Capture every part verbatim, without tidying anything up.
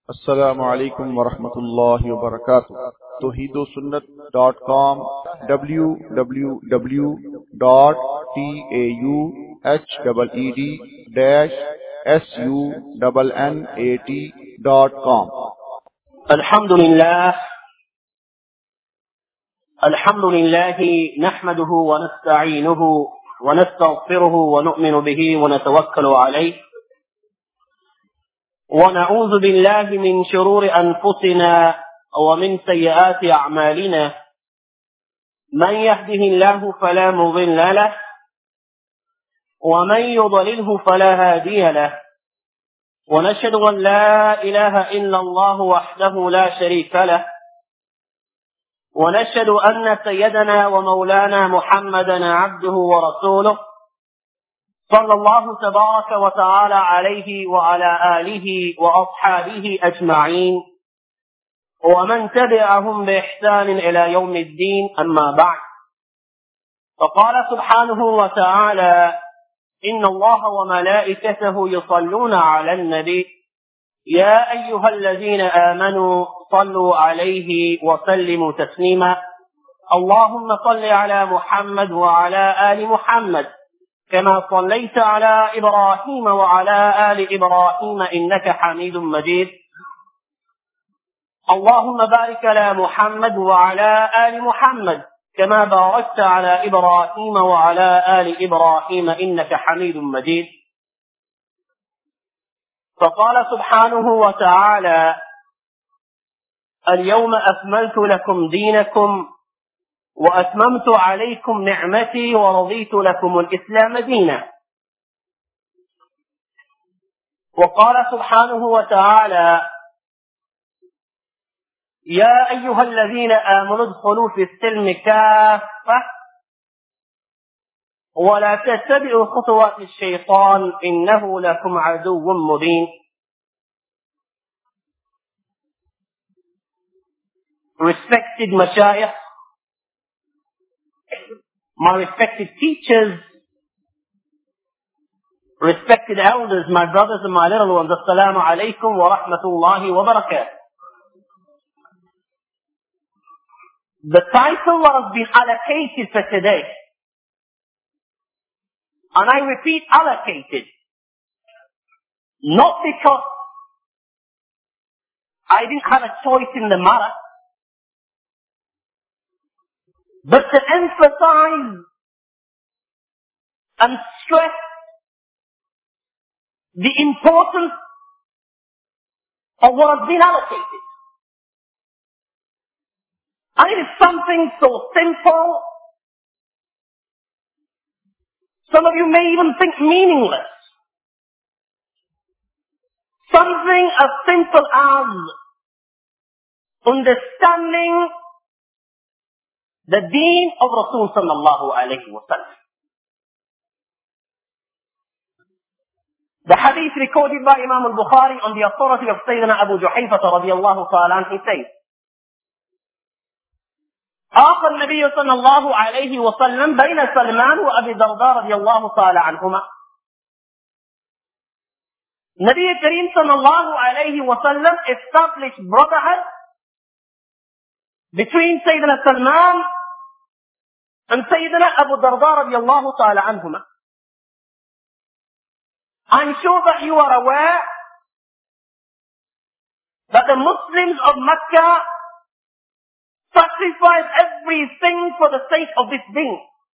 Assalamu alaikum wa rahmatullahi wa barakatuh. Tawheedosunnat dot com, w w w dot tawheed-sunnat dot com. Alhamdulillah. Alhamdulillah nahmaduhu wa nasta'inuhu wa nastaghfiruhu wa nu'minu bihi wa natawakkalu alayhi. ونعوذ بالله من شرور أنفسنا ومن سيئات أعمالنا من يهده الله فلا مضل له ومن يضلله فلا هادي له ونشهد أن لا إله إلا الله وحده لا شريك له ونشهد أن سيدنا ومولانا محمدا عبده ورسوله صلى الله تبارك وتعالى عليه وعلى آله وأصحابه أجمعين ومن تبعهم بإحسان إلى يوم الدين. أما بعد، فقال سبحانه وتعالى: إن الله وملائكته يصلون على النبي يا أيها الذين آمنوا صلوا عليه وسلموا تسليما. اللهم صل على محمد وعلى آل محمد كما صليت على إبراهيم وعلى آل إبراهيم إنك حميد مجيد. اللهم بارك على محمد وعلى آل محمد كما باركت على إبراهيم وعلى آل إبراهيم إنك حميد مجيد. فقال سبحانه وتعالى: اليوم أكملت لكم دينكم وأتممت عليكم نعمتي ورضيت لكم الإسلام دينا. وقال سبحانه وتعالى: يا أيها الذين آمنوا ادخلوا في السلم كافة ولا تتبعوا خطوات الشيطان إنه لكم عدو مبين. Respected mashayikh, my respected teachers, respected elders, my brothers and my little ones, assalamu alaikum wa rahmatullahi wa barakatuh. The title that has been allocated for today, and I repeat allocated, not because I didn't have a choice in the matter, but to emphasize and stress the importance of what has been allocated. And it is something so simple, some of you may even think meaningless. Something as simple as understanding the deen of Rasul sallallahu alayhi wa sallam. The hadith recorded by Imam al-Bukhari on the authority of Sayyidina Abu Juhayfah radiyallahu ta'ala anhu says, آخى النبي صلى الله عليه وسلم بين سلمان وأبي الدرداء رضي الله تعالى عنهما. Nabi Kareem sallallahu alayhi wa sallam established brotherhood between Sayyidina Salman and Sayyidina Abu Darda radiallahu ta'ala anhuma. I'm sure that you are aware that the Muslims of Mecca sacrificed everything for the sake of this deen.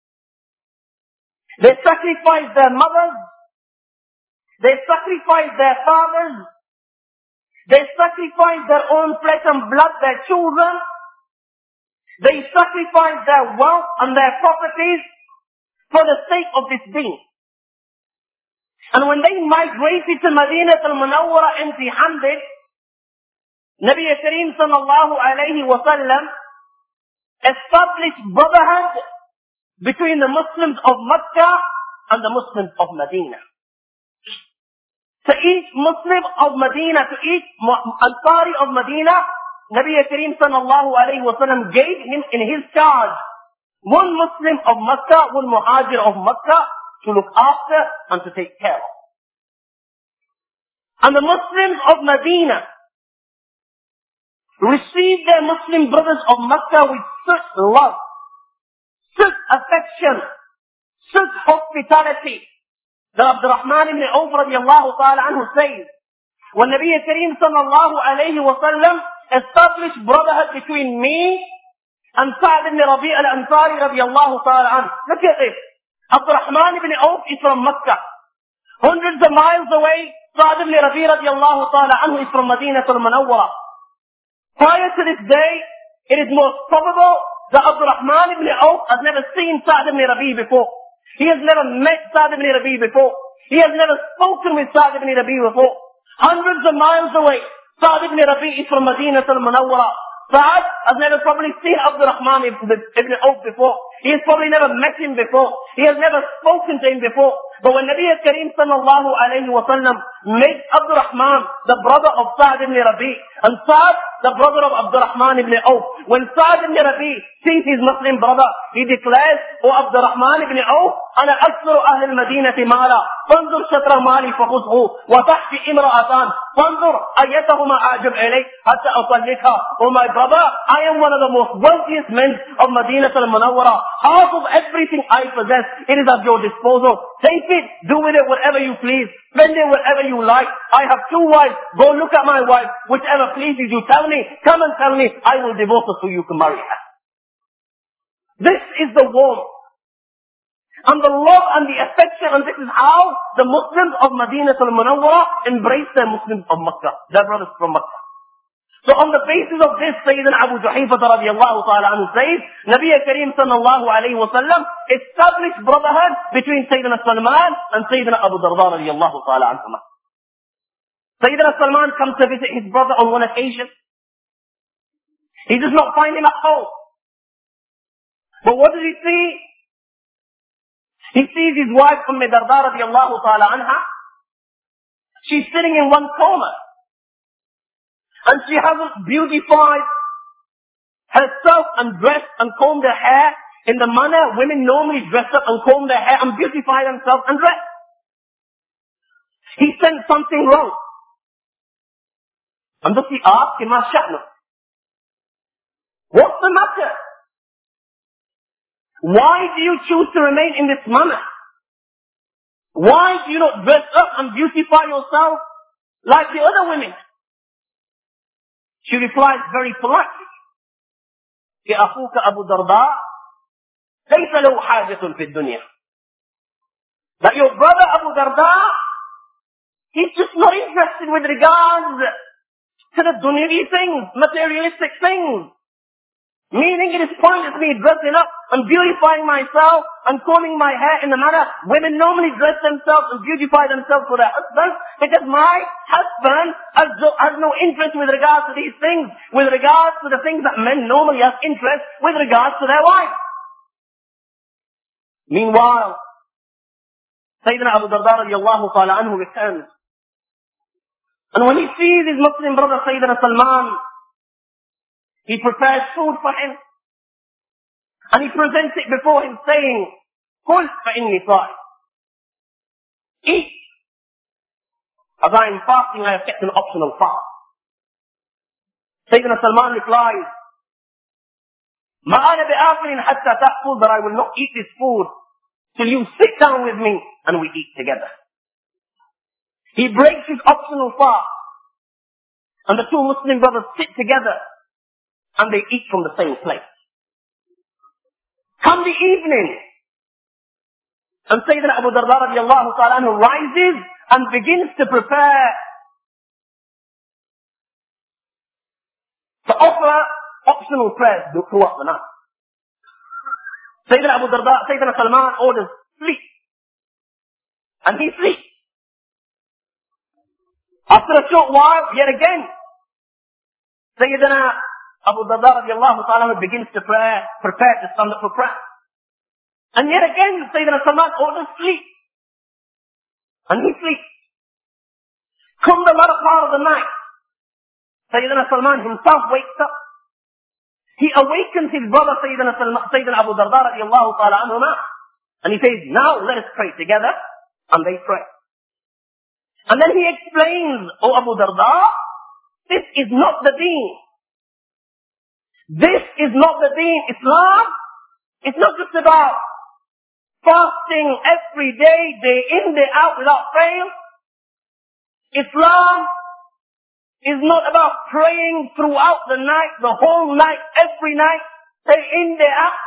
They sacrificed their mothers, they sacrificed their fathers, they sacrificed their own flesh and blood, their children. They sacrificed their wealth and their properties for the sake of this deen. And when they migrated to Medina al-Munawwara empty-handed, Nabi Kareem sallallahu alayhi wa sallam established brotherhood between the Muslims of Mecca and the Muslims of Medina. To each Muslim of Medina, to each Ansari of Medina, Nabi Kareem sallallahu alayhi wa sallam gave him in his charge one Muslim of Makkah, one Muhajir of Makkah to look after and to take care of. And the Muslims of Medina received their Muslim brothers of Makkah with such love, such affection, such hospitality, that Abdurrahman ibn Awf radiallahu ta'ala anhu says, when Nabi Kareem sallallahu alayhi wa sallam established brotherhood between me and Sa'd ibn Rabi' al-Ansari radiallahu ta'ala anhu. Look at this. Abdurrahman ibn Awf is from Makkah. Hundreds of miles away, Sa'd ibn Rabi' radiallahu ta'ala anhu is from Medina al-Munawwara. Prior to this day, it is most probable that Abdurrahman ibn Awf has never seen Sa'd ibn Rabi' before. He has never met Sa'd ibn Rabi' before. He has never spoken with Sa'd ibn Rabi' before. Hundreds of miles away, Sa'd ibn Rabi' is from Medina al-Munawwara. Sa'd has never probably seen Abdurrahman ibn Awf before. He has probably never met him before. He has never spoken to him before. But when Nabi Kareem sallallahu alayhi wa sallam made Abdurrahman the brother of Sa'd ibn Rabi' and Sa'd the brother of Abdurrahman ibn Awf, when Sa'd ibn Rabi' sees his Muslim brother, he declares, O Abdurrahman ibn Awf, أنا أكثر أهل المدينة مالا فانظر شطر مالي فخذه وتحتي امرأتان فانظر أيتهما أعجب إليك حتى أطلقها. Oh my brother, I am one of the most wealthiest men of Medina al-Munawwara. Half of everything I possess, it is at your disposal. Take it, do with it whatever you please. Spend it whatever you like. I have two wives. Go look at my wife. Whichever pleases you, tell me. Come and tell me. I will divorce her so you can marry her. This is the warmth and the love and the affection, and this is how the Muslims of Medina al-Munawwara embrace their Muslims of Makkah, their brothers from Makkah. So on the basis of this, Sayyidina Abu Juhayfa radiallahu ta'ala anhu says, Nabi Kareem sallallahu alayhi wa sallam established brotherhood between Sayyidina Salman and Sayyidina Abu Darda radiallahu ta'ala anhu. Sayyidina Salman comes to visit his brother on one occasion. He does not find him at home. But what does he see? He sees his wife Umm Darda radiallahu ta'ala anha. She's sitting in one corner. And she hasn't beautified herself and dressed and combed her hair in the manner women normally dress up and comb their hair and beautify themselves and dress. He sensed something wrong. And thus he asked him, Ma sha'nu? What's the matter? Why do you choose to remain in this manner? Why do you not dress up and beautify yourself like the other women? She replies very politely, يا أخوك أبو درداء ليس له حاجة في الدنيا. That your brother Abu Darda, he's just not interested with regards to the dunyavi things, materialistic things. Meaning it is pointless me dressing up and beautifying myself and combing my hair in the manner women normally dress themselves and beautify themselves for their husbands, because my husband has no, has no interest with regards to these things, with regards to the things that men normally have interest with regards to their wives. Meanwhile, Sayyidina Abu Darda radiallahu ta'ala anhu returns. And when he sees his Muslim brother Sayyidina Salman, he prepares food for him. And he presents it before him saying, Kul fa'inni sa'i. Eat. As I am fasting, I have kept an optional fast. Sayyidina Salman replies, Ma ana bi'akhilin hatta ta'kul, but I will not eat this food till you sit down with me and we eat together. He breaks his optional fast. And the two Muslim brothers sit together and they eat from the same plate. Come the evening, and Sayyidina Abu Darda radiallahu ta'ala anhu rises and begins to prepare to offer optional prayers throughout the night. Sayyidina Abu Darda, Sayyidina Salman orders sleep. And he sleeps. After a short while, yet again, Sayyidina Abu Darda radiallahu ta'ala begins to pray, prepare to stand up for prayer. And yet again, Sayyidina Salman orders sleep. And he sleeps. Come the latter part of the night, Sayyidina Salman himself wakes up. He awakens his brother Sayyidina, Salman, Sayyidina Abu Darda radiallahu ta'ala anhuma. And he says, now let us pray together. And they pray. And then he explains, O Abu Darda, this is not the deen. This is not the deen. Islam, it's not just about fasting every day, day in, day out without fail. Islam is not about praying throughout the night, the whole night, every night, day in, day out.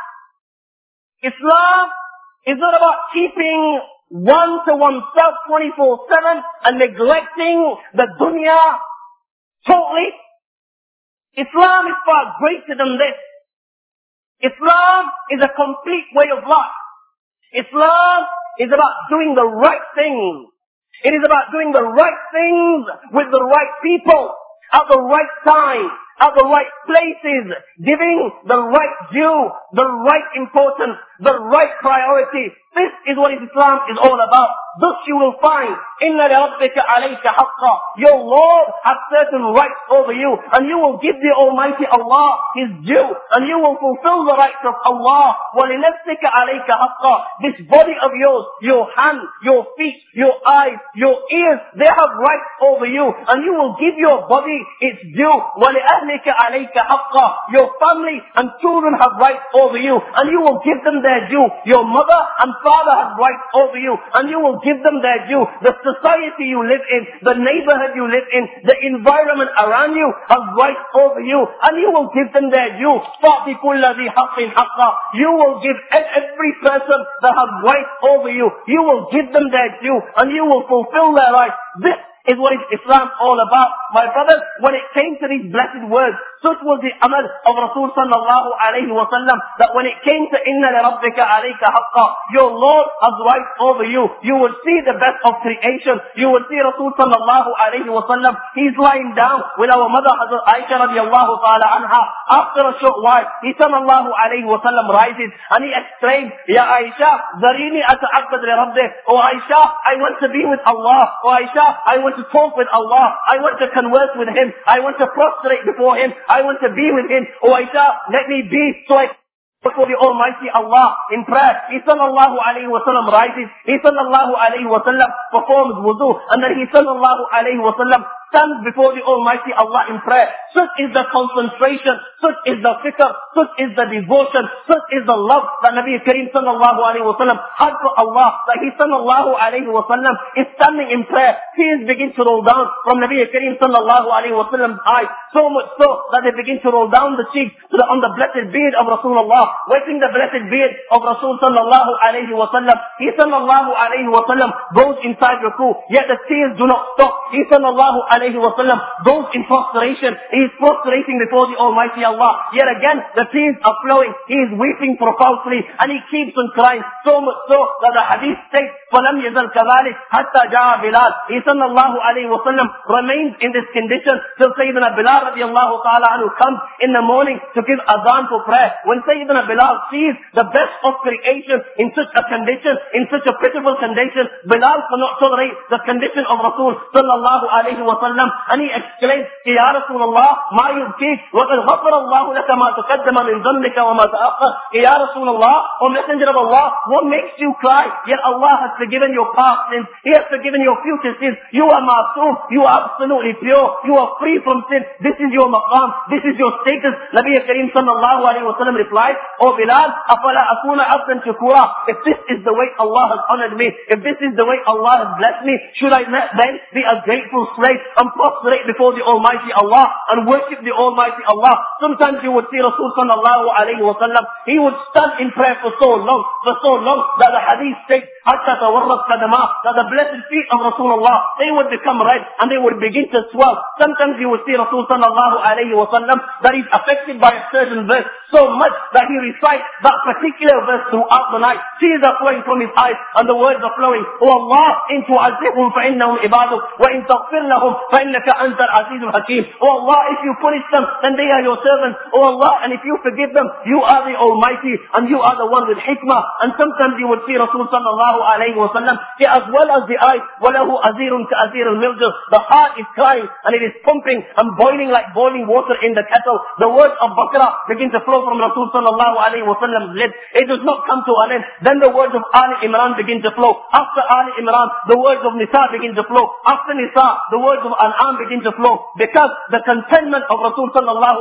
Islam is not about keeping one to oneself twenty-four seven and neglecting the dunya totally. Islam is far greater than this. Islam is a complete way of life. Islam is about doing the right things. It is about doing the right things with the right people, at the right time, at the right places, giving the right due, the right importance, the right priority. This is what Islam is all about. Thus you will find, إِنَّ لِرَبِّكَ عَلَيْكَ حَقًّا. Your Lord has certain rights over you, and you will give the Almighty Allah His due, and you will fulfill the rights of Allah. وَلِنَفْسِكَ عَلَيْكَ حَقًّا. This body of yours, your hands, your feet, your eyes, your ears, they have rights over you, and you will give your body its due. وَلِأَهْلِكَ عَلَيْكَ حَقًّا. Your family and children have rights over you, and you will give them their due. Your mother and father have rights over you, and you will give them their due. The society you live in, the neighborhood you live in, the environment around you has rights over you, and you will give them their due. فَأْتِ كُلَّ ذِي حَقٍّ حَقًّا. You will give every person that has rights over you, you will give them their due, and you will fulfill their rights. This is what is Islam all about. My brothers, when it came to these blessed words, such was the amal of Rasul sallallahu alayhi wa sallam, that when it came to inna li rabbika alayka haqqa, your Lord has rights over you. You will see the best of creation. You will see Rasul sallallahu alayhi wa sallam, he's lying down with our mother Hazrat Aisha radiallahu ta'ala anha. After a short while, he sallallahu alayhi wa sallam rises and he exclaims, Ya Aisha, zarini ata'abbad li rabbik. Oh Aisha, I want to be with Allah. Oh Aisha, I want to talk with Allah. I want to converse with Him. I want to prostrate before Him. I want to be with Him. Oh Aisha, let me be so I before the Almighty Allah in prayer. He sallallahu alayhi wa sallam rises. He sallallahu alayhi wa sallam performs wudu. And then he sallallahu alayhi wa sallam stands before the Almighty Allah in prayer. Such is the concentration. Such is the fikr. Such is the devotion. Such is the love that Nabi Kareem sallallahu alayhi wa sallam had for Allah. That he sallallahu alayhi wa sallam is standing in prayer. Tears begin to roll down from Nabi Kareem sallallahu alayhi wa sallam's eyes. So much so that they begin to roll down the cheeks to the, on the blessed beard of Rasulullah. Wetting the blessed beard of Rasul sallallahu alayhi wa sallam. He sallallahu alayhi wa sallam goes inside ruku. Yet the tears do not stop. He sallallahu alayhi wa sallam goes in prostration. He is prostrating before the Almighty Allah. Yet again, the tears are flowing. He is weeping profusely. And he keeps on crying. So much so that the hadith states, فَلَمْ يَزَلْ كَذَلِكَ حَتَّى جَاءَ بِلَالٍ. He sallallahu alayhi wa sallam remains in this condition till Sayyidina Bilal radiallahu ta'ala anhu comes in the morning to give adhan for prayer. When Sayyidina Bilal sees the best of creation in such a condition, in such a pitiful condition, Bilal cannot tolerate the condition of Rasul sallallahu alayhi wa sallam, and he exclaims, Ya Rasulullah, ma yubkik, wa qad ghafara Allahu laka ma taqaddama min dhanbika wa ma ta'akhkhar. Ya Rasulullah, O Messenger of Allah, what makes you cry? Yet Allah has forgiven your past sins. He has forgiven your future sins. You are ma'soom. You are absolutely pure. You are free from sin. This is your maqam. This is your status. Nabi Kareem sallallahu alayhi wa sallam replied, O Bilal, afala akuna abdan shukura. If this is the way Allah has honored me, if this is the way Allah has blessed me, should I not then be a grateful slave and prostrate before the Almighty Allah and worship the Almighty Allah? Sometimes you would see Rasul sallallahu alayhi wa sallam, he would stand in prayer for so long, for so long that the hadith states, hatta tawarrat qadama, that the blessed feet of Rasulullah, they would become red and they would begin to swell. Sometimes you would see Rasul sallallahu alayhi wa sallam that he's affected by a certain verse so much that he recites that particular verse throughout the night. Tears are flowing from his eyes and the words are flowing. Oh Allah, in tu'azibhum fa'innahum ibaduk, wa in taghfir lahum fa'innaka antal azizul hakim. Oh Allah, if you punish them, then they are your servants. Oh Allah, and if you forgive them, you are the Almighty and you are the one with hikmah. And sometimes you would see Rasul sallallahu alayhi wa sallam, as well as the eyes, وَلَهُ أَزِيرٌ كَأَزِيرُ الْمِرْجَةِ. The heart is crying and it is pumping and boiling like boiling water in the kettle. The words of Baqarah begin to flow from Rasul sallallahu alayhi wa sallam's lips. It does not come to an end. Then the words of Ali Imran begin to flow. After Ali Imran, the words of Nisa begin to flow. After Nisa, the words of An'am begin to flow. Because the contentment of Rasul sallallahu alayhi wa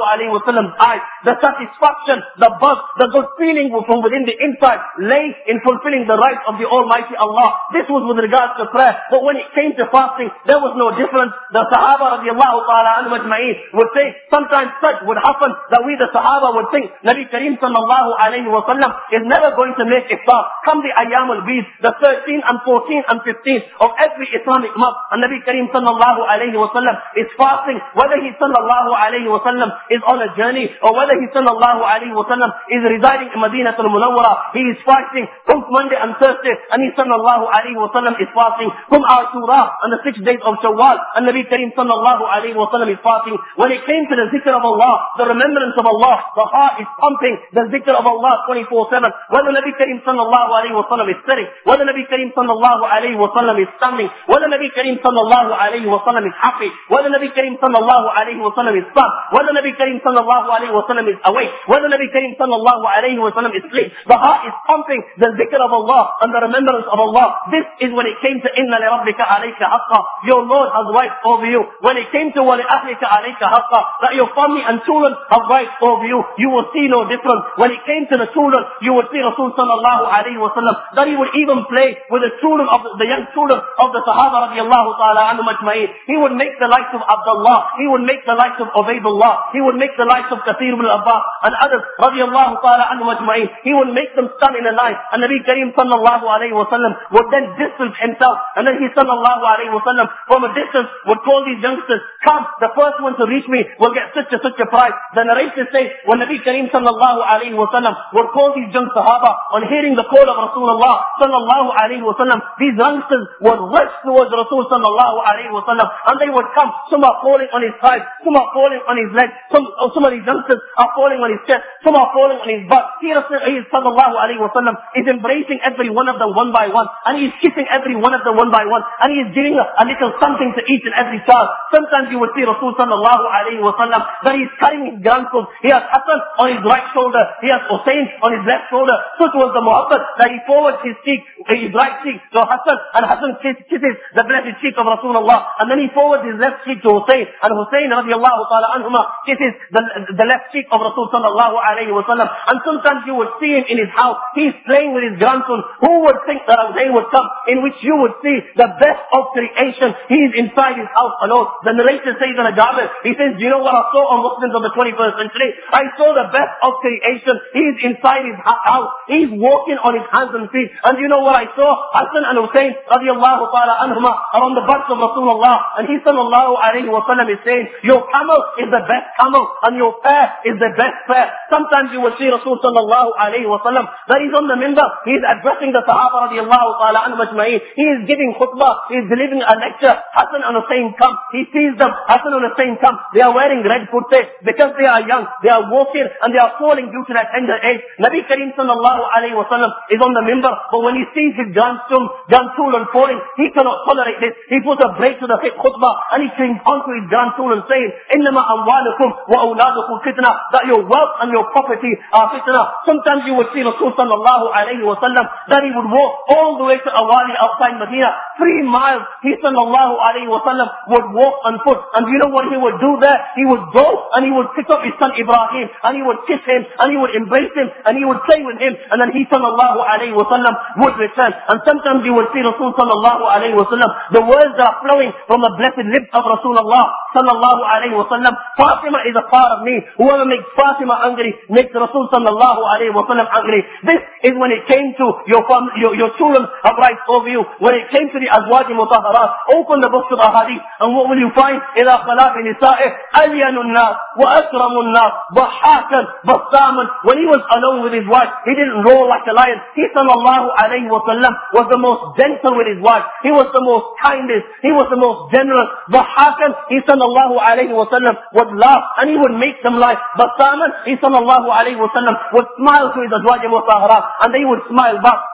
wa sallam's eyes, the satisfaction, the buzz, the good feeling from within the inside lay in fulfilling the rights of the Almighty Allah. This was with regards to prayer. But when it came to fasting, there was no difference. The Sahaba radiallahu ta'ala anhum ajma'in would say, sometimes such would happen that we the Sahaba would think, Nabi Kareem sallallahu alayhi wa sallam is never going to make iftar. Come the Ayyam al-Bid, the thirteen and fourteen and fifteen of every Islamic month, and Nabi Kareem sallallahu alayhi wa sallam is fasting, whether he sallallahu alayhi wa sallam is on a journey, or whether he sallallahu alayhi wa sallam is residing in Madinah al-Munawwara, he is fasting from Monday and Thursday, and he sallallahu alayhi wa sallam is fasting from Ashura on the sixth day of Shawwal, and Nabi Kareem sallallahu alayhi wa sallam is fasting. When it came to the zikr of Allah, the remembrance of Allah, the heart is pumping the zikr of Allah twenty-four seven. Whether Nabi Kareem sallallahu alayhi wa sallam is sitting, whether Nabi Kareem sallallahu alayhi wa sallam is standing, whether Nabi Kareem sallallahu alayhi wa sallam is happy, whether Nabi Kareem sallallahu alayhi wa sallam is sad, whether Nabi Kareem sallallahu alayhi wa sallam is awake, whether Nabi Kareem sallallahu alayhi wa sallam is asleep, the heart is pumping the zikr of Allah and the remembrance of Allah. This is when it came to inna li rabbika alayka haqqa, your Lord has rights over you. When it came to wa li ahlika alayka haqqa, that your family and children have rights over you, you will see no difference. When it came to the children, you would see Rasul sallallahu alayhi wa sallam that he would even play with the children of the, the young children of the Sahaba radiallahu ta'ala anhum ajma'in. He would make the likes of Abdullah, he would make the likes of Ubaydullah, he would make the likes of Kathir ibn Abbas and others radiallahu ta'ala anhum ajma'in. He would make them stand in a line, and Nabi Kareem sallallahu alayhi wa sallam would then distance himself, and then he sallallahu alayhi wa sallam from a distance would call these youngsters, come, the first one to reach me will get such a such a prize. The narrator says, when Nabi Kareem sallallahu alayhi wa sallam would call these young Sahaba on hearing the call of Rasulullah sallallahu alayhi wa sallam, these youngsters would rush towards Rasul sallallahu alayhi wa sallam, and they would come. Some are falling on his side, some are falling on his legs, some, some of these youngsters are falling on his chest, some are falling on his butt. He, he sallallahu alayhi wa sallam is embracing every one of them one by one, and he is kissing every one of them one by one, and he is giving a, a little something to each and every child. Sometimes you will see Rasul sallallahu alayhi wa sallam that he is carrying his grandsons. He has Hassan on his right shoulder, he has Hussein on his left shoulder. Such was the muhabbat that he forwards his cheek, his right cheek to Hassan, and Hassan kisses the blessed cheek of Rasulullah, and then he forwards his left cheek to Hussein, and Hussein radiallahu ta'ala anhuma kisses the, the left cheek of Rasul sallallahu alayhi wa sallam. And sometimes you would see him in his house, he's playing with his grandson. Who would think that a day would come in which you would see the best of creation, he is inside his house alone? The narrator says in a Jabir, he says, do you know what I saw on Muslims of the twenty-first century? I saw the best of creation, he is inside his house, he is walking on his hands and feet. And you know what I saw? Hassan and Hussein radiallahu ta'ala anhuma are on the backs of Rasulullah, and he sallallahu alayhi wa sallam is saying, your camel is the best camel, and your pair is the best pair. Sometimes you will see Rasul sallallahu alayhi wa sallam that he's on the minbar, he is addressing the Sahaba radiallahu ta'ala anhum ajma'in, he is giving khutbah, he is delivering a lecture. Hassan and Hussein come, he sees them, Hassan and Hussein come, they are wearing red kurta because they are young, they are walking and they are falling due to that tender age. Nabi Kareem sallallahu alayhi wa sallam is on the minbar, but when he sees his grandson, grandchildren falling, he cannot tolerate this. He puts a break to the khutbah and he clings onto his grandchildren saying, إِنَّمَا أَمْوَالُكُمْ وَأَوْلَادُكُمْ فِتْنَةٌ, that your wealth and your property are fitna. Sometimes you would see Rasul sallallahu alayhi wa sallam that he would walk all the way to Awali outside Medina, three miles. He sallallahu alayhi wa sallam would walk on foot, and you know what he would do there? He would go and he would pick up his son Ibrahim, and he would kiss him, and he would embrace him, and he would play with him, and then he sallallahu alayhi wa sallam would return. And sometimes you would see Rasul sallallahu alayhi wa sallam, the words that are flowing from the blessed lips of Rasulullah sallallahu alayhi wa sallam, Fatima is a part of me. Whoever makes Fatima angry makes Rasul sallallahu alayhi wa sallam angry. This is when it came to your family, your, your children have rights over you. When it came to the Azwaj Mutahharat, open the books of Ahadith, and what will you find? إِذَا خَلَا بِنِسَائِهِ أَلْيَنُ النَّاسِ وَأَكْرَمُ النَّاسِ ضَحَّاكًا بَسَّامًا. When he was alone with his wife, he didn't roar like a lion. He sallallahu alayhi wa sallam was the most gentle with his wife. He was the most kindest. He was the most generous. ضَحَّاكًا, he sallallahu alayhi wa sallam would laugh and he would make them laugh. بَسَّامًا, he sallallahu alayhi wa sallam would smile to his Azwaj Mutahharat and they would smile back.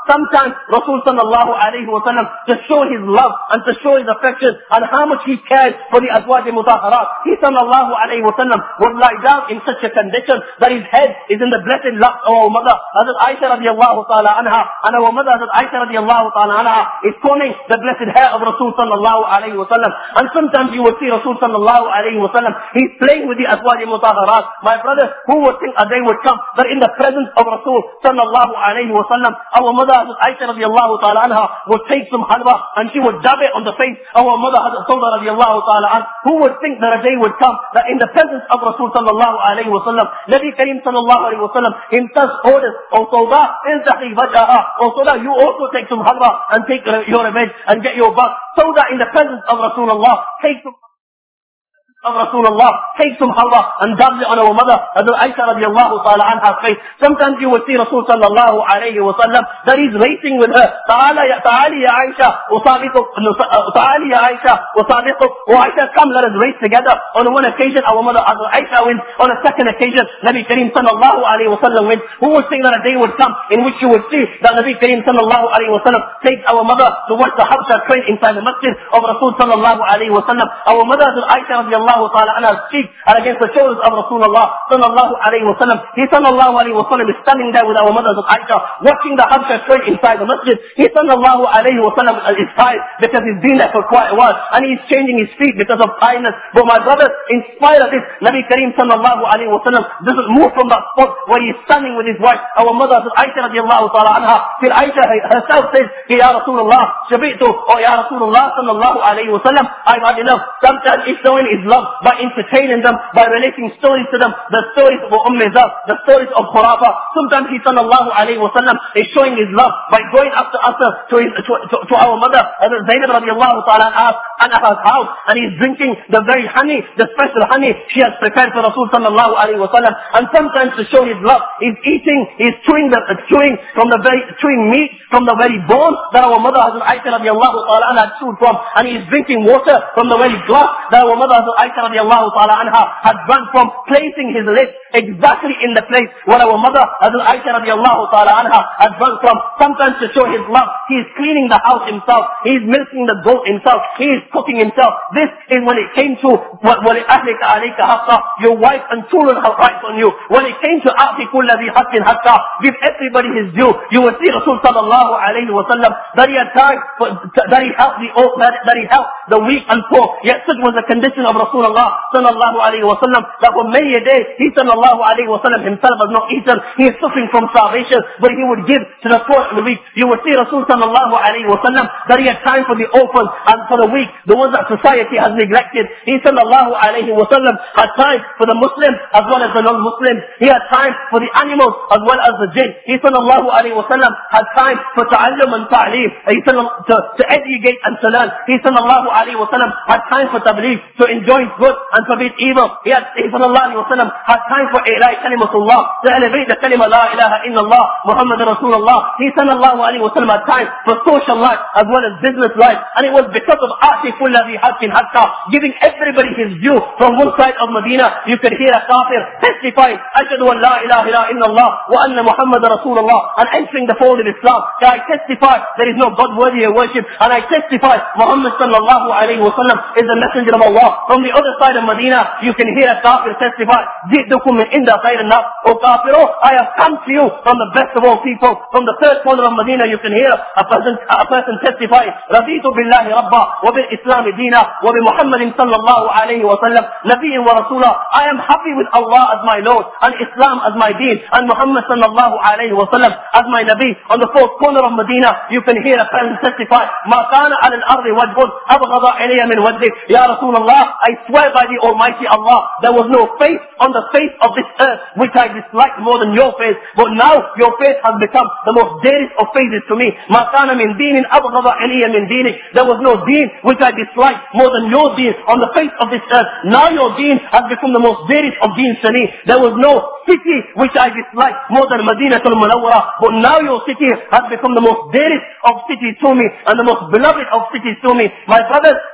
Sometimes Rasul sallallahu alayhi wa sallam, to show his love and to show his affection and how much he cared for the Azwaj Mutahharat, he sallallahu alayhi wa sallam would lie down in such a condition that his head is in the blessed lap of our mother, Hazrat Aisha radiallahu ta'ala anha, and our mother Hazrat Aisha radiallahu ta'ala anha is combing the blessed hair of Rasul sallallahu alayhi wa sallam. And sometimes you will see Rasul sallallahu alayhi wa sallam, he's playing with the Azwaj Mutahharat. My brother, who would think a day would come that in the presence of Rasul sallallahu alayhi wa sallam, our mother Hazrat Aisha radiallahu ta'ala anha would take some halwa and she would dab it on the face of our mother Hazrat Sauda radiallahu ta'ala anha. Who would think that a day would come that in the presence of Rasul sallallahu alayhi wa sallam, Nabi Kareem sallallahu alayhi wa sallam himself orders, O Sauda, iltahi wajhaha, O Sauda, you also take some halwa and take your revenge and get your bath. Sauda, in the presence of Rasulullah, take some of Rasulullah, take some halwa and dab it on our mother Hazrat Aisha radiallahu ta'ala anha's face. Sometimes you will see Rasul sallallahu alayhi wa sallam that he's racing with her. Ta'ala ya ta'ali ya Aisha usabiquk, ta'ali ya Aisha usabiquk, oh Aisha, come, let us race together. On one occasion our mother Hazrat Aisha wins, on a second occasion Nabi Kareem sallallahu alayhi wa sallam wins. Who would think that a day would come in which you would see that Nabi Kareem sallallahu alayhi wa sallam takes our mother to watch the Habsha train inside the masjid of Rasul sallallahu alayhi wa sallam. Our mother Hazrat Aisha radiallahu ta'ala anha's cheek and against the shoulders of Rasulullah sallallahu alayhi wa sallam. He sallallahu alayhi wa sallam is standing there with our mother Aisha watching the Habsha train inside the masjid. He sallallahu alayhi wa sallam is tired because he's been there for quite a while and he's changing his feet because of tiredness. But my brother, in spite of this, Nabi Kareem sallallahu alayhi wa sallam doesn't move from that spot where he's standing with his wife, our mother Aisha radiallahu ta'ala anha. Till Aisha herself says, Ya Rasulullah, shabi'tu, or Ya Rasulullah sallallahu alayhi wa sallam, I've had enough. Sometimes it's showing his love by entertaining them, by relating stories to them, the stories of Umm Zar, the stories of Khurafa. Sometimes he sallallahu alayhi wa sallam is showing his love by going after after to, his, to, to, to our mother Zainab radiallahu ta'ala anha's house, and he's drinking the very honey, the special honey she has prepared for Rasul sallallahu alayhi wa sallam. And sometimes to show his love, he's eating, he's chewing the uh, chewing from the very chewing meat from the very bone that our mother Hazrat Aisha radiallahu ta'ala anha chewed from, and he's drinking water from the very glass that our mother Hazrat Aisha radiallahu ta'ala anha had drunk from, placing his lips exactly in the place where our mother Hazrat Aisha radiallahu ta'ala anha had drunk from. Sometimes to show his love, he is cleaning the house himself, he is milking the goat himself, he is cooking himself. This is when it came to وَلِأَهْلِكَ عَلَيْكَ حَقًّا, your wife and children have rights on you. When it came to أَعْطِ كُلَّ ذِي حَقٍّ حَقًّا, give everybody his due. You will see Rasul sallallahu alayhi wa sallam that he had time for, that he helped the that, that he helped the weak and poor. Yet such was the condition of Rasulullah sallallahu alayhi wa sallam that for many a day he sallallahu alayhi wa sallam himself has not eaten. He is suffering from starvation, but he would give to the poor and the weak. You will see Rasul sallallahu alayhi wa sallam that he had time for the orphans and for the weak, the ones that society has neglected. He sallallahu alayhi wa sallam had time for the Muslims as well as the non-Muslims. He had time for the animals as well as the jinn. He sallallahu alayhi wa sallam had time for ta'allum and ta'aleem. He sallallahu to, to educate and to learn. He sallallahu alayhi wa sallam had time for tabligh, to enjoy good and forbid evil. He had he sallallahu alayhi wa sallam had time for ila'i kalimatullah, to elevate the kalima la ilaha illallah Muhammad Rasulullah. He sallallahu alayhi wa sallam had time for social life as well as business life. And it was because of a'ti kulli dhi haqqin haqqa, giving everybody his due. From one side of Medina, you could hear a kafir testifying, ashhadu an la ilaha illallah wa anna Muhammad Rasulullah, and entering the fold of Islam. I testify there is no God worthy of worship, and I testify Muhammad sallallahu alayhi wa sallam is the messenger of Allah. From the other side of Medina, you can hear a kafir testify, ji'tukum min inda khayr an-nas, O kafiro, I have come to you from the best of all people. From the third corner of Medina, you can hear a person, a person testifying, raditu billahi rabba wa bil islam deena wa bi Muhammadin sallallahu alayhi wa sallam nabiyyan wa rasula. I am happy with Allah as my Lord, and Islam as my deen, and Muhammad sallallahu alayhi wa sallam as my Nabi. On the fourth corner of Medina, you can hear a person testify, ma kana ala al-ardi wajhun abghada ilayya min wajhik. Ya Rasulullah, I swear by the Almighty Allah, there was no face on the face of this earth which I disliked more than your face. But now your face has become the most dearest of faces to me. Ma kana min deenin abghada ilayya min deenik. There was no deen which I disliked more than your deen on the face of this earth. Now your deen has become the most dearest of deens to me. There was no city which I disliked more than Madinatul Munawwara, but now your city has become the most dearest of cities to me and the most beloved of cities to me. My brothers,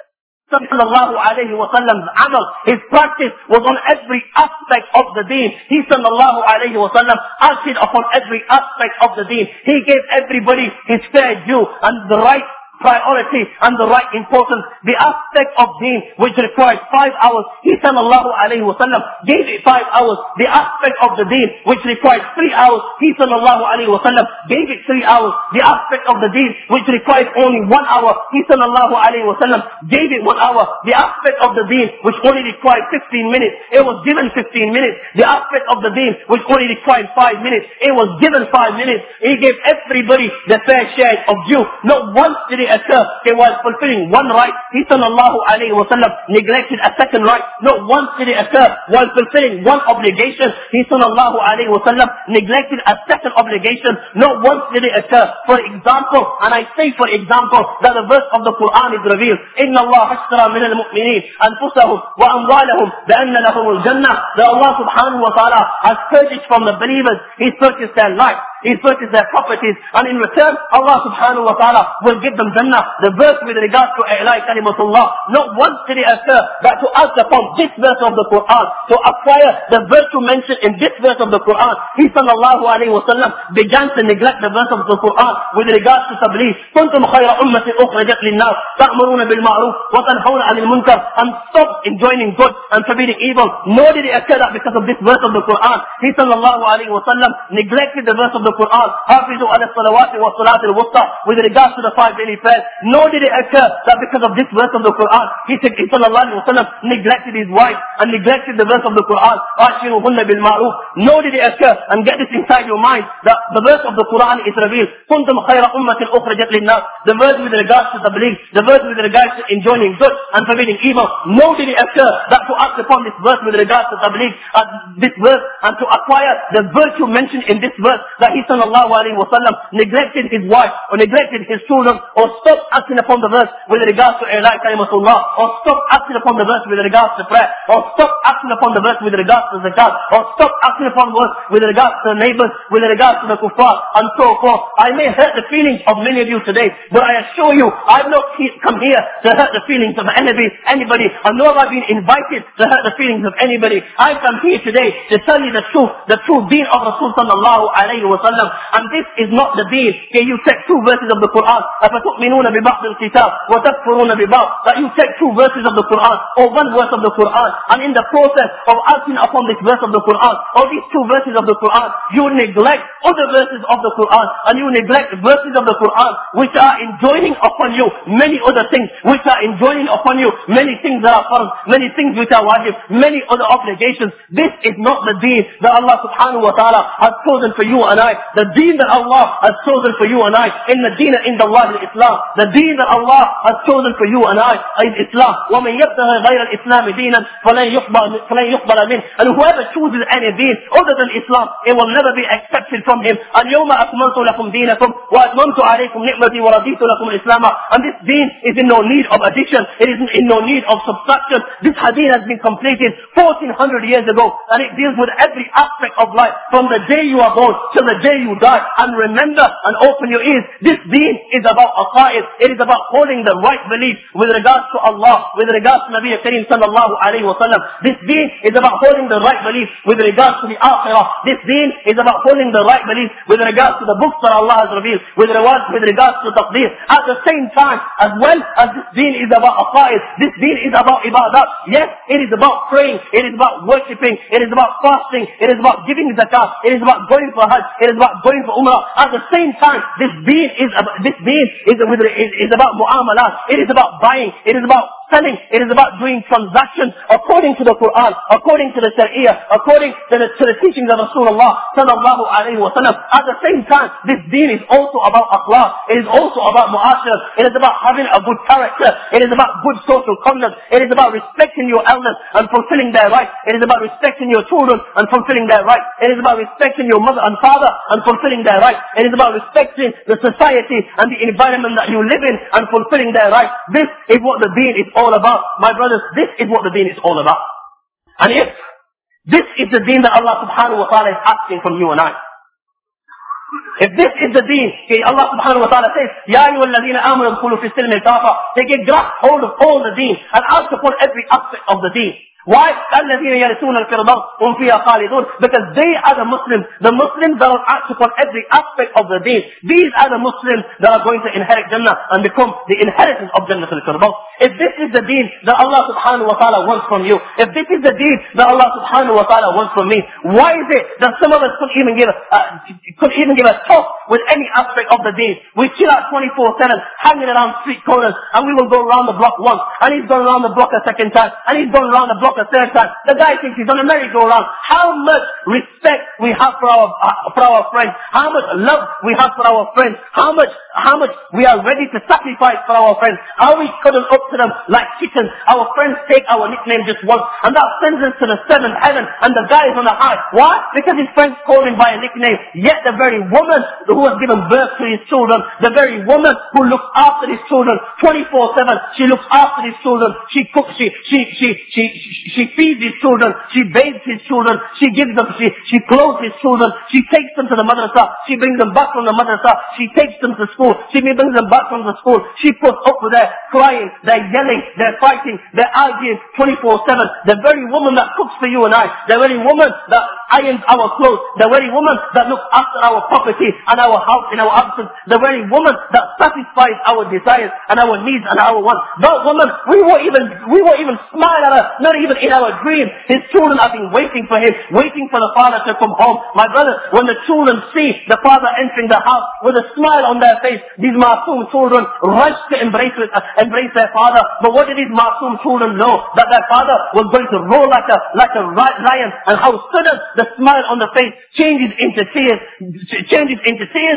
sallallahu alayhi wa sallam's amal, his practice was on every aspect of the deen. He sallallahu alayhi wa sallam acted upon every aspect of the deen. He gave everybody his fair due and the right priority and the right importance. The aspect of deen which required five hours, he sallallahu alayhi wa sallam gave it five hours. The aspect of the deen which required three hours, he sallallahu alayhi wa sallam gave it three hours. The aspect of the deen which required only one hour, he sallallahu alayhi wa sallam gave it one hour. The aspect of the deen which only required fifteen minutes, it was given fifteen minutes. The aspect of the deen which only required five minutes, it was given five minutes. He gave everybody the fair share of due. Not once did it occur that while fulfilling one right, he sallallahu alayhi wa sallam neglected a second right. Not once did it occur while fulfilling one obligation, he sallallahu alayhi wa sallam neglected a second obligation. Not once did it occur. For example, and I say for example, that the verse of the Quran is revealed, إِنَّ اللَّهَ اشْتَرَى مِنَ الْمُؤْمِنِينَ أَنفُسَهُمْ وَأَمْوَالَهُمْ بِأَنَّ لَهُمُ الْجَنَّةِ. That Allah subhanahu wa ta'ala has purchased from the believers, He's purchased their life, He's purchased their properties, and in return, Allah subhanahu wa ta'ala will give them Jannah. The verse with regards to I'lai Kalimatullah, not once did it occur that to act upon this verse of the Quran, to acquire the virtue mentioned in this verse of the Quran, he sallallahu alayhi wa sallam began to neglect the verse of the Quran with regards to tabligh. كنتم خير أمة أخرجت للناس تأمرون بالمعروف وتنهون عن المنكر, and stop enjoining good and forbidding evil. Nor did it occur that because of this verse of the Quran, he sallallahu alayhi wa sallam neglected the verse of the Quran, حافظوا على الصلوات والصلاة الوسطى, with regards to the five daily prayers. Nor did it occur that because of this verse of the Quran, he said, he sallallahu alayhi wa sallam neglected his wife and neglected the verse of the Quran, عاشروهن بالمعروف. Nor did it occur, and get this inside your mind, that the verse of the Quran is revealed, كنتم خير أمة أخرجت للناس, the verse with regards to tabligh, the verse with regards to enjoining good and forbidding evil. Nor did it occur that to act upon this verse with regards to tabligh, uh, this verse, and to acquire the virtue mentioned in this verse, that he sallallahu alayhi wa sallam neglected his wife or neglected his children, or stopped acting upon the verse with regards to I'lai Kalimatullah, or stopped acting upon the verse with regards to prayer, or stopped acting upon the verse with regards to zakat, or stopped acting upon the verse with regards to the neighbors, with regards to the kuffar, and so forth. I may hurt the feelings of many of you today, but I assure you, I've not come here to hurt the feelings of anybody, anybody, and nor have I been invited to hurt the feelings of anybody. I come here today to tell you the truth, the true deen of Rasul sallallahu alayhi wa sallam, and this is not the deen. Here you take two verses of the Quran, أَفَتُؤْمِنُونَ بِبَعْضِ الْكِتَابِ وَتَكْفُرُونَ بِبَعْضِ, that you take two verses of the Quran, or one verse of the Quran, and in the process of acting upon this verse of the Quran, or these two verses of the Quran, you neglect other verses of the Quran, and you neglect verses of the Quran which are enjoining upon you many other things, which are enjoining upon you many things that are farz, many things which are wajib, many other obligations. This is not the deen that Allah subhanahu wa ta'ala has chosen for you and I. The deen that Allah has chosen for you and I, in the deen in the Allah is Islam. The deen that Allah has chosen for you and I is Islam. وَمَنْ يَبْتَغِي غَيْرَ الْإِسْلَامِ دِينًا فَلَنْ يُقْبَلَ مِنْهُ. And whoever chooses any deen other than Islam, it will never be accepted from him. الْيَوْمَ أَكْمَلْتُ لَكُمْ دِينَكُمْ وَأَتْمَمْتُ عَلَيْكُمْ نِعْمَتِي وَرَضِيتُ لَكُمْ الْإِسْلَامَ. And this deen is in no need of addition. It is in no need of subtraction. This hadith has been completed fourteen hundred years ago, and it deals with every aspect of life, from the day you are born till the day you die. And remember and open your ears, this deen is about aqaid. It is about holding the right belief with regards to Allah, with regards to Nabi Kareem sallallahu alayhi wa sallam. This deen is about holding the right belief with regards to the akhirah. This deen is about holding the right belief with regards to the books that Allah has revealed, with regards, with regards to taqdeer. At the same time, as well as this deen is about aqaid, this deen is about ibadat. Yes, it is about praying, it is about worshipping, it is about fasting, it is about giving zakat, it is about going for hajj, it is about going for umrah. At the same time, this deen is about, this deen is, is, is about mu'amalat. It is about buying, it is about selling, it is about doing transactions according to the Quran, according to the Sharia, according to the, to the teachings of Rasulullah sallallahu alayhi wa sallam. At the same time, this deen is also about akhlaq. It is also about mu'ashara. It is about having a good character. It is about good social conduct. It is about respecting your elders and fulfilling their rights. It is about respecting your children and fulfilling their rights. It is about respecting your mother and father and fulfilling their rights. It is about respecting the society and the environment that you live in and fulfilling their rights. This is what the deen is all about. My brothers, this is what the deen is all about. And if this is the deen that Allah subhanahu wa ta'ala is asking from you and I, If this is the deen, okay, Allah subhanahu wa ta'ala says, Ya ayyuhalladhina amanu dkhulu fi silmi kafa. They get grasp hold of all the deen and act upon every aspect of the deen. Why? الَّذِينَ يَرِثُونَ الْفِرْدَوْسَ هُمْ فِيهَا خَالِدُونَ. Because they are the Muslims. The Muslims that will act upon every aspect of the deen. These are the Muslims that are going to inherit Jannah and become the inheritors of Jannah al-Firdaus. If this is the deen that Allah subhanahu wa ta'ala wants from you, if this is the deen that Allah subhanahu wa ta'ala wants from me, why is it that some of us couldn't even give, uh, couldn't even give a talk with any aspect of the deen? We chill out twenty-four seven, hanging around street corners, and we will go around the block once, and he's gone around the block a second time, and he's gone around the block a third time. The guy thinks he's on a merry-go-round. How much respect we have for our uh, for our friends, how much love we have for our friends, how much how much we are ready to sacrifice for our friends, how we cuddle up to them like chickens. Our friends take our nickname just once, and that sends us to the seventh heaven, and the guy is on the high. Why? Because his friends call him by a nickname. Yet the very woman who has given birth to his children, the very woman who looks after his children twenty-four seven, she looks after his children, she cooks, she she she she she, she feeds his children, she bathes his children, she gives them, she, she clothes his children, she takes them to the madrasa, she brings them back from the madrasa, she takes them to school, she brings them back from the school, she puts up with their crying, they're yelling, they're fighting, they're arguing twenty-four seven. The very woman that cooks for you and I, the very woman that irons our clothes, the very woman that looks after our property and our house in our absence, the very woman that satisfies our desires and our needs and our wants. That woman, we won't even, we won't even smile at her, not even in our dreams. His children have been waiting for him, waiting for the father to come home. My brother, when the children see the father entering the house with a smile on their face, these masoom children rush to embrace, with, uh, embrace their father. But what did these masoom children know? That their father was going to roll like a, like a lion, and how sudden the smile on the face changes into tears, changes into tears.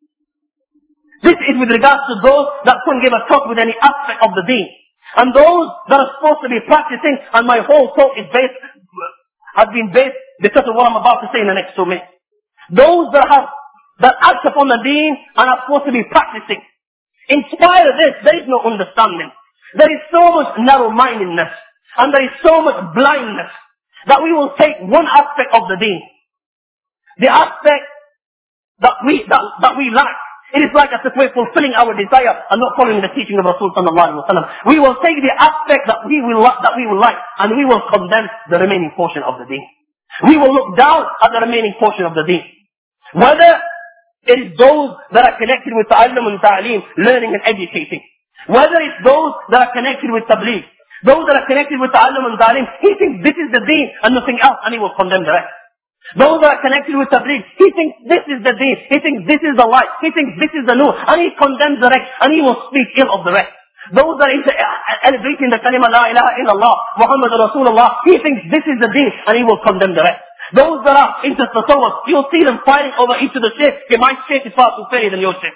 This is with regards to those that couldn't give a talk with any aspect of the deen. And those that are supposed to be practicing, and my whole talk is based, has been based because of what I'm about to say in the next two minutes. Those that have, that act upon the deen and are supposed to be practicing. In spite of this, there is no understanding. There is so much narrow-mindedness, and there is so much blindness, that we will take one aspect of the deen, the aspect that we, that, that we lack. It is like as if we're fulfilling our desire and not following the teaching of Rasul sallallahu alaihi wasallam. We will take the aspect that we will that we will like, and we will condemn the remaining portion of the deen. We will look down at the remaining portion of the deen. Whether it is those that are connected with ta'allum and ta'aleem, learning and educating. Whether it's those that are connected with tabligh. Those that are connected with ta'allum and ta'aleem, he thinks this is the deen and nothing else, and he will condemn the rest. Those that are connected with tabligh, he thinks this is the deen, he thinks this is the light, he thinks this is the nur, and he condemns the rest, and he will speak ill of the rest. Those that are elevating the kalima la ilaha illallah, Muhammad Rasulullah, he thinks this is the deen, and he will condemn the rest. Those that are into tasawwuf, you'll see them fighting over each of the shaykh. Okay, my shaykh is far superior than your shaykh.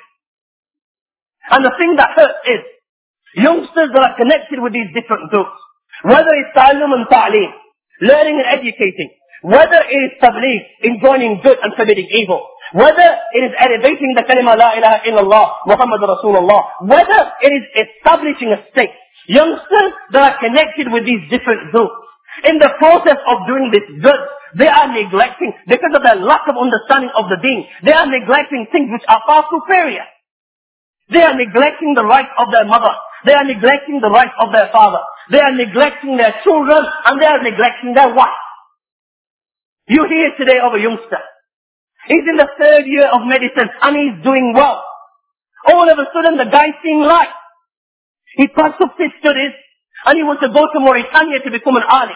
And the thing that hurts is, youngsters that are connected with these different groups, whether it's ta'allum and ta'aleem, learning and educating, whether it is tabligh, enjoining good and forbidding evil, whether it is elevating the kalima la ilaha illallah, Muhammad Rasulullah, whether it is establishing a state, youngsters that are connected with these different groups, in the process of doing this good, they are neglecting, because of their lack of understanding of the deen, they are neglecting things which are far superior. They are neglecting the rights of their mother. They are neglecting the rights of their father. They are neglecting their children, and they are neglecting their wife. You hear today of a youngster. He's in the third year of medicine, and he's doing well. All of a sudden, the guy's seeing light. He passed up his studies, and he wants to go to Mauritania to become an alim.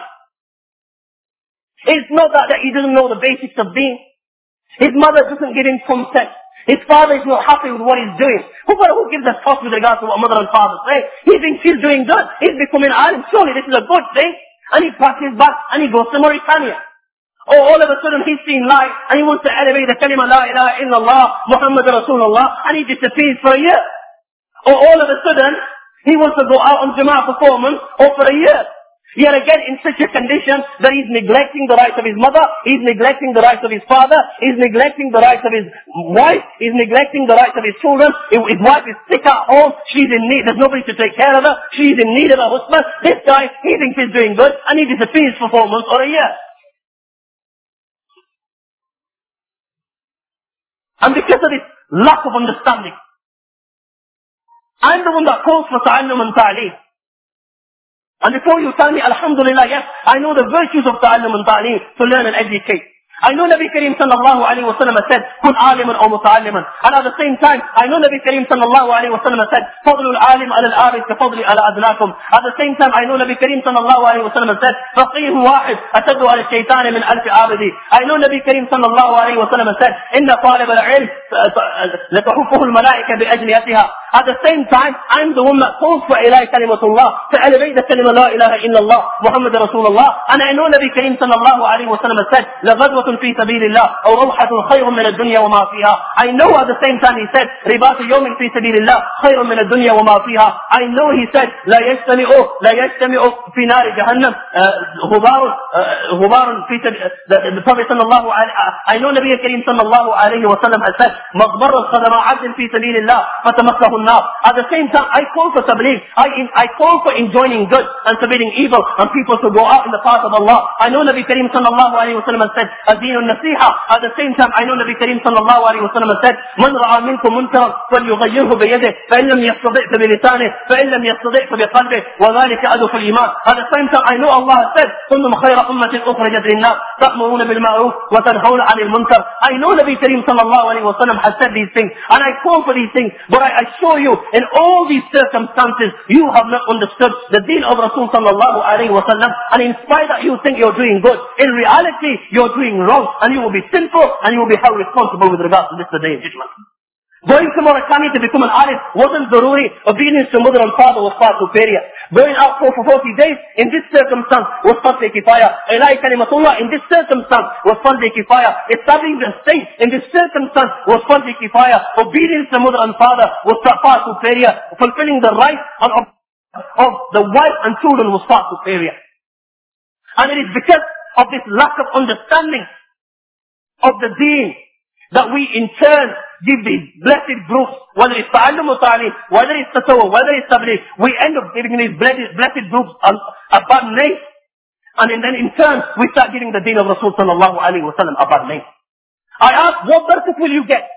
It's not that, that he doesn't know the basics of deen. His mother doesn't give him consent. His father is not happy with what he's doing. Who, who gives a fuss with regards to what mother and father say? He thinks he's doing good. He's becoming an alim. Surely this is a good thing. And he packs his bag and he goes to Mauritania. Or all of a sudden he's seen light and he wants to elevate the kalima la ilaha illallah, Muhammad Rasulullah, and he disappears for a year. Or all of a sudden he wants to go out on Jama'ah performance or for a year. Yet again in such a condition that he's neglecting the rights of his mother, he's neglecting the rights of his father, he's neglecting the rights of his wife, he's neglecting the rights of his children. His wife is sick at home, she's in need, there's nobody to take care of her, she's in need of a husband. This guy, he thinks he's doing good and he disappears for four months or a year. And because of this lack of understanding, I'm the one that calls for ta'allum and ta'aleem. And before you tell me, alhamdulillah, yes, I know the virtues of ta'allum and ta'aleem, to learn and educate. I know Nabi Kareem sallallahu alayhi wa sallam said, kun aliman or muta'alliman. And at the same time, I know Nabi Kareem sallallahu alayhi wa sallam said, fadlu al-alim ala al-abid ka fadli ala adnakum. At the same time, I know Nabi Kareem sallallahu alayhi wa sallam said, faqih wahid ashaddu ala shaytan min alf abidi. I know Nabi Kareem sallallahu alayhi wa sallam said, inna talib al-ilm latahufuhu al-malaika bi ajniyatiha. At the same time, I'm the one that calls for ilahi kalimatullah, to elevate the kalima la ilaha illallah, Muhammad Rasulullah. And I know Nabi Kareem sallallahu alayhi wa sallam said, لغدوة في سبيل الله أو روحة خير من الدنيا وما فيها. I know at the same time he said, رباط يوم في سبيل الله خير من الدنيا وما فيها. I know he said, لا يجتمع لا يجتمع في نار جهنم غبار غبار في سبيل. The Prophet صلى الله عليه I know Nabi Kareem صلى الله عليه وسلم has said, مغبر الخدم عبد في سبيل الله فتمسه النار. At the same time, I call for tabligh. I I call for enjoining good and forbidding evil, and people to go out in the path of Allah. I know Nabi Kareem صلى الله عليه وسلم has said, الدين النصيحة. At the same time, I know Nabi Kareem صلى الله عليه وسلم said, من رأى منكم منكرا فليغيره بيده فإن لم يستطع فبلسانه فإن لم يستطع فبقلبه وذلك أضعف الإيمان. At the same time, I know Allah said, كنتم خير أمة أخرجت للناس تأمرون بالمعروف وتنهون عن المنكر. I know Nabi Kareem صلى الله عليه وسلم has said these things, and I call for these things, but I assure you, in all these circumstances, you have not understood the deen of Rasul صلى الله عليه وسلم, and in spite that you think you're doing good, in reality, you're doing wrong, and you will be sinful, and you will be held responsible with regards to this the day of judgment. Going to Murakami to become an artist wasn't daruri. Obedience to mother and father was far superior. Going out for, for forty days in this circumstance was fardh kifaya. Ilahi kalimatullah in this circumstance was fardh kifaya. Establishing the state in this circumstance was fardh kifaya. Obedience to mother and father was far superior. Fulfilling the rights of, of the wife and children was far superior. And it is because of this lack of understanding of the deen that we in turn give these blessed groups, whether it's ta'allum or ta'aleem, whether it's tasawwuf, whether it's tabligh, we end up giving these blessed, blessed groups a, a bad name. And then in turn, we start giving the deen of Rasul sallallahu alayhi wa sallam a bad name. I ask, what barakah will you get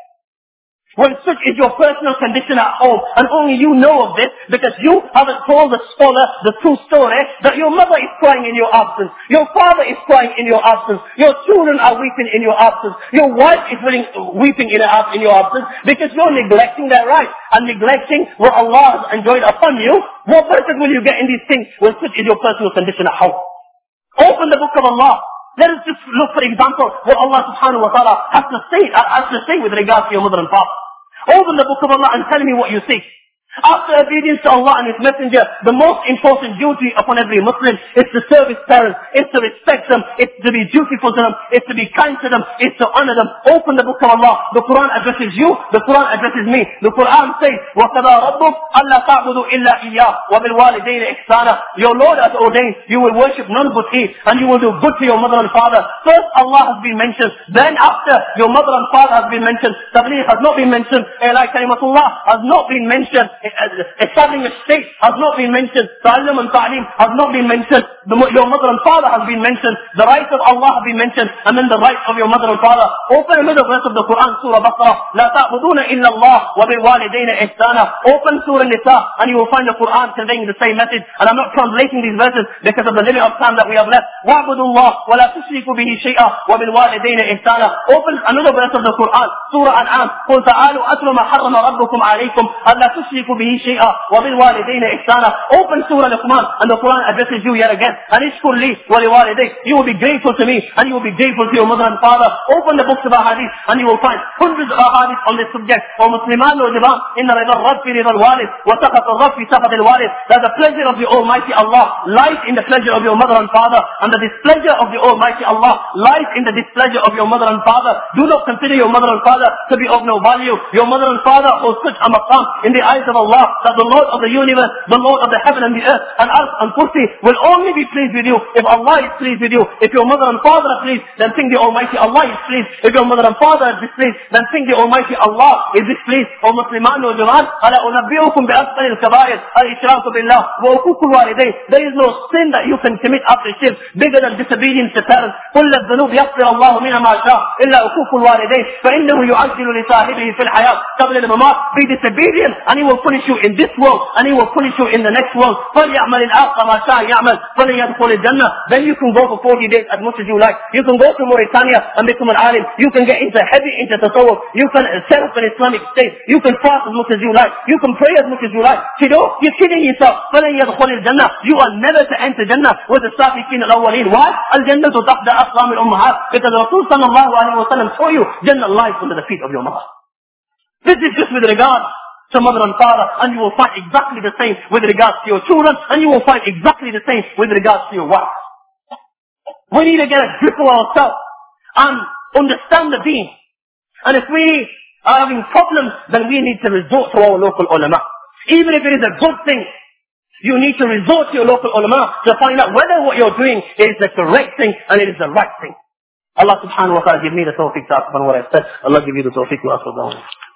when such is your personal condition at home, and only you know of this because you haven't told the scholar the true story that your mother is crying in your absence, your father is crying in your absence, your children are weeping in your absence, your wife is weeping in, in your absence because you're neglecting their rights and neglecting what Allah has enjoined upon you. What barakah will you get in these things when such is your personal condition at home? Open the book of Allah. Let us just look, for example, what Allah subhanahu wa ta'ala has to say, has to say with regards to your mother and father. Open the book of Allah and tell me what you see. After obedience to Allah and His Messenger, the most important duty upon every Muslim is to serve his parents, is to respect them, is to be dutiful to them, is to be kind to them, is to honor them. Open the book of Allah. The Quran addresses you, the Quran addresses me. The Quran says, وَقَضَى رَبُّكَ أَلَّا تَعْبُدُوا إِلَّا إِيَّاهُ وَبِالْوَالِدَيْنِ إِحْسَانًا. Your Lord has ordained you will worship none but He, and you will do good to your mother and father. First Allah has been mentioned, then after your mother and father has been mentioned. Tabligh has not been mentioned. Ilahi kalimatullah has not been mentioned. Establishing a state has not been mentioned. Ta'allum and ta'aleem has not been mentioned. The, your mother and father has been mentioned. The rights of Allah have been mentioned. And then the rights of your mother and father. Open the middle verse of the Quran, Surah Baqarah. La ta'buduna illa Allah wa bil walidayna ihsana. Open Surah Nisa and you will find the Quran conveying the same message. And I'm not translating these verses because of the limit of time that we have left. Wa'budu Allah wa la tushriku bihi shay'a wa bil walidayna ihsana. Open another verse of the Quran, Surah An'am. قل تعالوا أتل ما حرم ربكم عليكم ألا تشركوا به شيئا وبالوالدين إحسانا. Open Surah Luqman and the Quran addresses you yet again. And ishkur li wa liwalidayk. You will be grateful to me and you will be grateful to your mother and father. Open the books of Ahadith and you will find hundreds of Ahadith on this subject. ومسلمان والجبان إن رضا الرب في رضا الوالد وسخط الرب في سخط الوالد. That the pleasure of the Almighty Allah lies in the pleasure of your mother and father, and the displeasure of the Almighty Allah lies in the displeasure of your mother and father. Do not consider your mother and father to be of no value. Your mother and father hold such a maqam in the eyes of Allah, that the Lord of the universe, the Lord of the heaven and the earth, and earth and kursi will only be pleased with you if Allah is pleased with you. If your mother and father are pleased, then think the Almighty Allah is pleased. If your mother and father are displeased, then think the Almighty Allah is displeased. O Musliman o Jawan, ala unabbi'ukum bi asqal al-kaba'ir, al-ishraku billah, wa uquq al-walidayn. There is no sin that you can commit after shirk bigger than disobedience to parents. كل الذنوب يغفر الله منها ما شاء إلا عقوق الوالدين فإنه يعجل لصاحبه في الحياة قبل الممات. Be disobedient and he will punish you in this world and he will punish you in the next world. فليعمل الآخر ما شاء يعمل فليدخل الجنة. Then you can go for forty days as much as you like. You can go to Mauritania and become an alim. You can get into heavy into tasawwuf. You can set up an Islamic state. You can fast as much as you like. You can pray as much as you like. Kiddo, you're kidding yourself. فليدخل الجنة. You are never to enter Jannah with the Sabiqeen al-Awwaleen. Why? الجنة تحت أقدام الأمهات. Because Rasul sallallahu alayhi wa sallam told you Jannah lies under the feet of your mother. This is just with regard to mother and father, and you will find exactly the same with regards to your children, and you will find exactly the same with regards to your wife. We need to get a grip of ourselves and understand the deen. And if we are having problems, then we need to resort to our local ulama. Even if it is a good thing, you need to resort to your local ulama to find out whether what you're doing is the correct thing and it is the right thing. Allah subhanahu wa ta'ala give me the tawfiq to ask upon what I said. Allah give you the tawfiq to ask upon.